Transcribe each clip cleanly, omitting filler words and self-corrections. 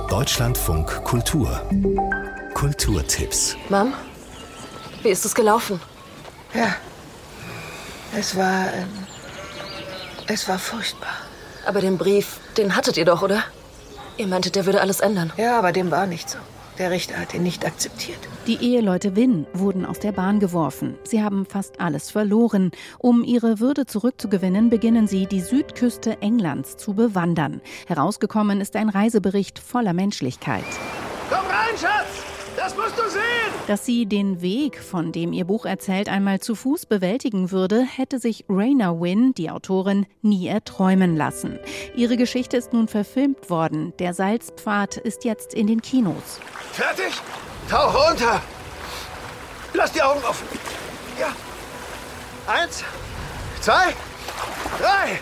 Deutschlandfunk Kultur. Kulturtipps. Mom, wie ist es gelaufen? Ja, es war furchtbar. Aber den Brief, den hattet ihr doch, oder? Ihr meintet, der würde alles ändern. Ja, aber dem war nicht so. Der Richter hat ihn nicht akzeptiert. Die Eheleute Wynn wurden aus der Bahn geworfen. Sie haben fast alles verloren. Um ihre Würde zurückzugewinnen, beginnen sie, die Südküste Englands zu bewandern. Herausgekommen ist ein Reisebericht voller Menschlichkeit. Komm rein, Schatz! Das musst du sehen! Dass sie den Weg, von dem ihr Buch erzählt, einmal zu Fuß bewältigen würde, hätte sich Raina Wynn, die Autorin, nie erträumen lassen. Ihre Geschichte ist nun verfilmt worden. Der Salzpfad ist jetzt in den Kinos. Fertig? Tauch runter! Lass die Augen offen. Ja. 1, 2, 3.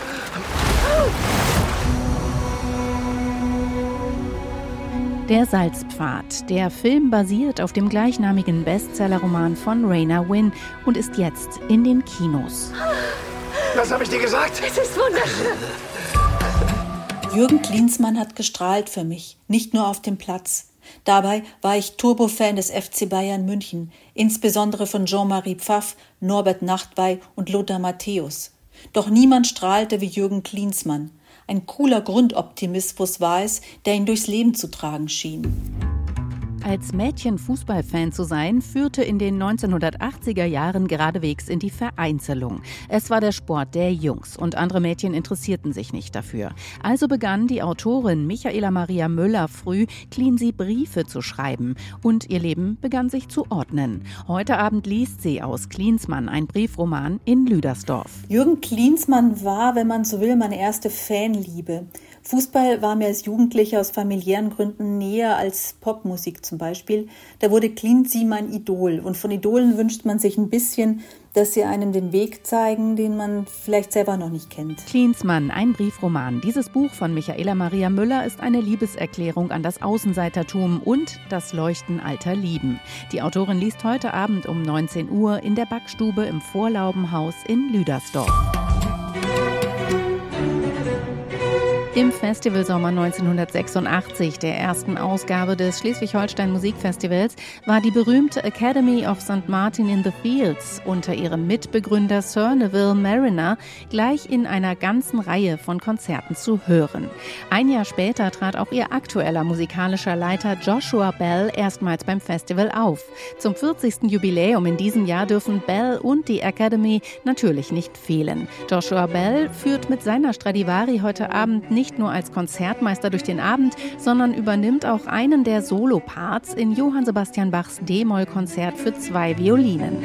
Der Salzpfad. Der Film basiert auf dem gleichnamigen Bestsellerroman von Raina Wynn und ist jetzt in den Kinos. Was habe ich dir gesagt? Es ist wunderschön. Jürgen Klinsmann hat gestrahlt für mich, nicht nur auf dem Platz. Dabei war ich Turbo-Fan des FC Bayern München, insbesondere von Jean-Marie Pfaff, Norbert Nachtwey und Lothar Matthäus. Doch niemand strahlte wie Jürgen Klinsmann. Ein cooler Grundoptimismus war es, der ihn durchs Leben zu tragen schien. Als Mädchen Fußballfan zu sein, führte in den 1980er Jahren geradewegs in die Vereinzelung. Es war der Sport der Jungs und andere Mädchen interessierten sich nicht dafür. Also begann die Autorin Michaela Maria Müller früh, Cleansy Briefe zu schreiben und ihr Leben begann sich zu ordnen. Heute Abend liest sie aus Klinsmann ein Briefroman in Lüdersdorf. Jürgen Klinsmann war, wenn man so will, meine erste Fanliebe. Fußball war mir als Jugendlicher aus familiären Gründen näher als Popmusik zum Beispiel. Da wurde Klinsmann mein Idol. Und von Idolen wünscht man sich ein bisschen, dass sie einem den Weg zeigen, den man vielleicht selber noch nicht kennt. Klinsmann, ein Briefroman. Dieses Buch von Michaela Maria Müller ist eine Liebeserklärung an das Außenseitertum und das Leuchten alter Lieben. Die Autorin liest heute Abend um 19 Uhr in der Backstube im Vorlaubenhaus in Lüdersdorf. Im Festivalsommer 1986, der ersten Ausgabe des Schleswig-Holstein Musikfestivals, war die berühmte Academy of St. Martin in the Fields unter ihrem Mitbegründer Sir Neville Marriner gleich in einer ganzen Reihe von Konzerten zu hören. Ein Jahr später trat auch ihr aktueller musikalischer Leiter Joshua Bell erstmals beim Festival auf. Zum 40. Jubiläum in diesem Jahr dürfen Bell und die Academy natürlich nicht fehlen. Joshua Bell führt mit seiner Stradivari heute Abend nicht nur als Konzertmeister durch den Abend, sondern übernimmt auch einen der Soloparts in Johann Sebastian Bachs D-Moll-Konzert für 2 Violinen.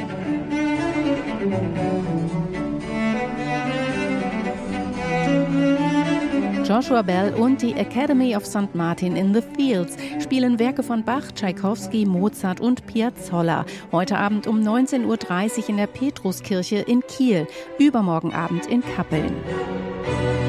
Joshua Bell und die Academy of St. Martin in the Fields spielen Werke von Bach, Tschaikowski, Mozart und Piazzolla. Heute Abend um 19:30 Uhr in der Petruskirche in Kiel, übermorgen Abend in Kappeln.